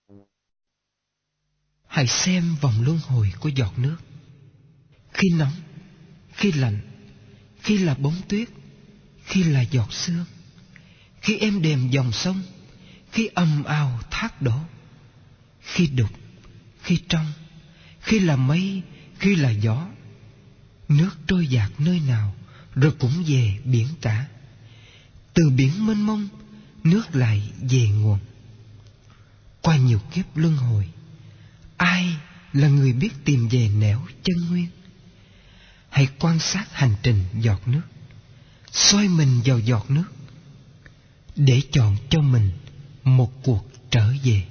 Hãy xem vòng luân hồi của giọt nước. Khi nóng, khi lạnh, khi là bông tuyết, khi là giọt sương, khi êm đềm dòng sông, khi ầm ào thác đổ, khi đục, khi trong, khi là mây, khi là gió. Nước trôi dạt nơi nào rồi cũng về biển cả. Từ biển mênh mông, nước lại về nguồn. Qua nhiều kiếp luân hồi, ai là người biết tìm về nẻo chân nguyên? Hãy quan sát hành trình giọt nước, soi mình vào giọt nước để chọn cho mình một cuộc trở về.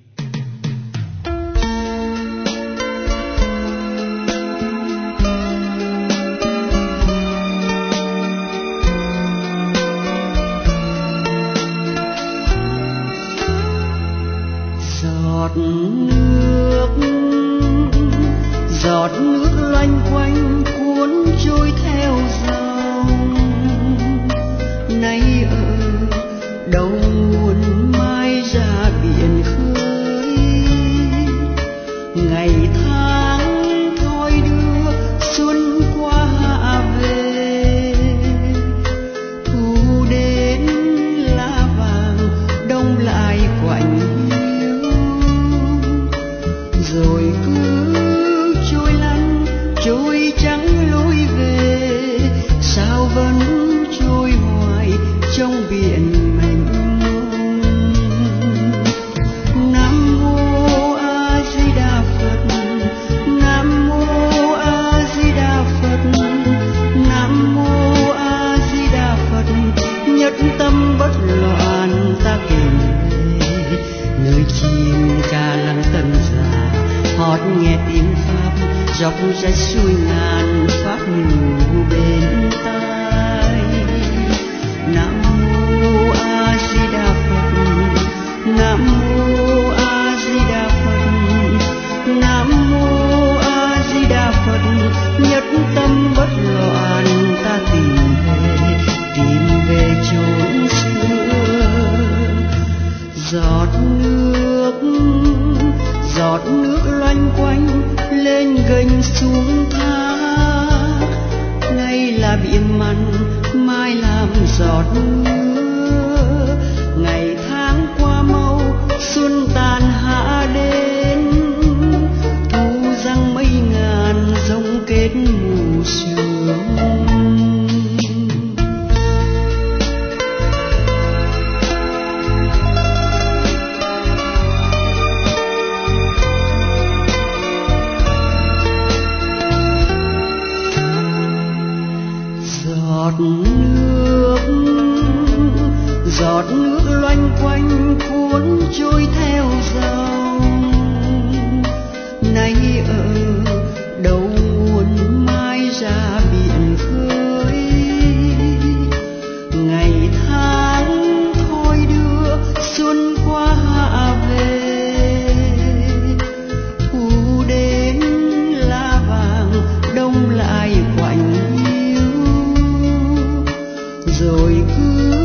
Giọt nước loanh quanh cuốn trôi theo dòng, nay ở đâu nguồn mai ra biển khơi. Ngày tháng thôi đưa xuân qua hạ về, thu đến lá vàng đông lại quạnh hiu, rồi cứ trôi lăn trôi chẳng lối về, sao vẫn trôi hoài trong biển mênh mông. Nam mô A Di Đà Phật, Nam mô A Di Đà Phật, Nam mô A Di Đà Phật. Nhất tâm bất loạn ta tìm về, nơi chim ca lăng tần già hót nghe tiếng pháp, dọc rách xuôi ngàn pháp nhủ bên tai. Nam mô A Di Đà Phật, Nam mô A Di Đà Phật, Nam mô A Di Đà Phật. Nhất tâm bất loạn ta tìm về chốn xưa. Giọt nước loanh quanh lên gành xuống thác, nay là biển mặn mai làm giọt mưa. Ngày tháng qua mau xuân tàn hạ đến, thu răng mây ngàn rông kết mù sương. Giọt nước loanh quanh cuốn trôi theo dòng, nay ở đâu nguồn mai ra biển khơi. Ngày tháng thôi đưa xuân qua hạ về, thu đến lá vàng đông lại quạnh hiu, rồi cứ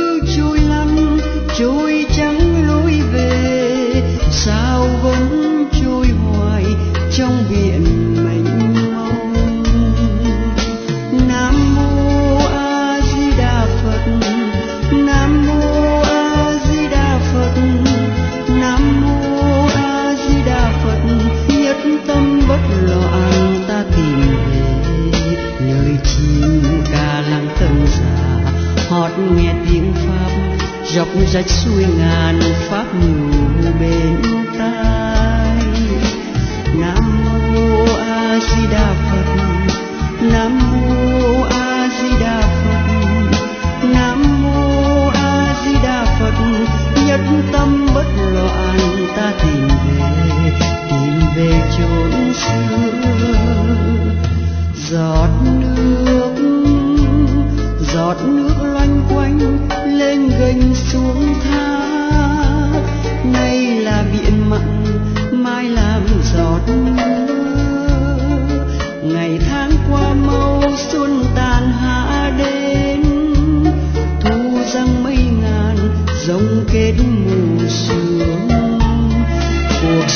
trôi chẳng lối về, sao vẫn trôi hoài trong biển mênh mông. Nam mô A Di Đà Phật, Nam mô A Di Đà Phật, Nam mô A Di Đà Phật. Nhất tâm bất loạn ta tìm về, nơi chim ca lăng tần già hót nghe tiếng pháp, dọc rách xuôi ngàn pháp nhủ bên tai. Nam mô A Di Đà Phật, Nam mô A Di Đà Phật, Nam mô A Di Đà Phật. Nhất tâm bất loạn ta tìm về chốn xưa. Giọt nước loanh quanh lên gành xuống thác,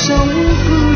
sống cứ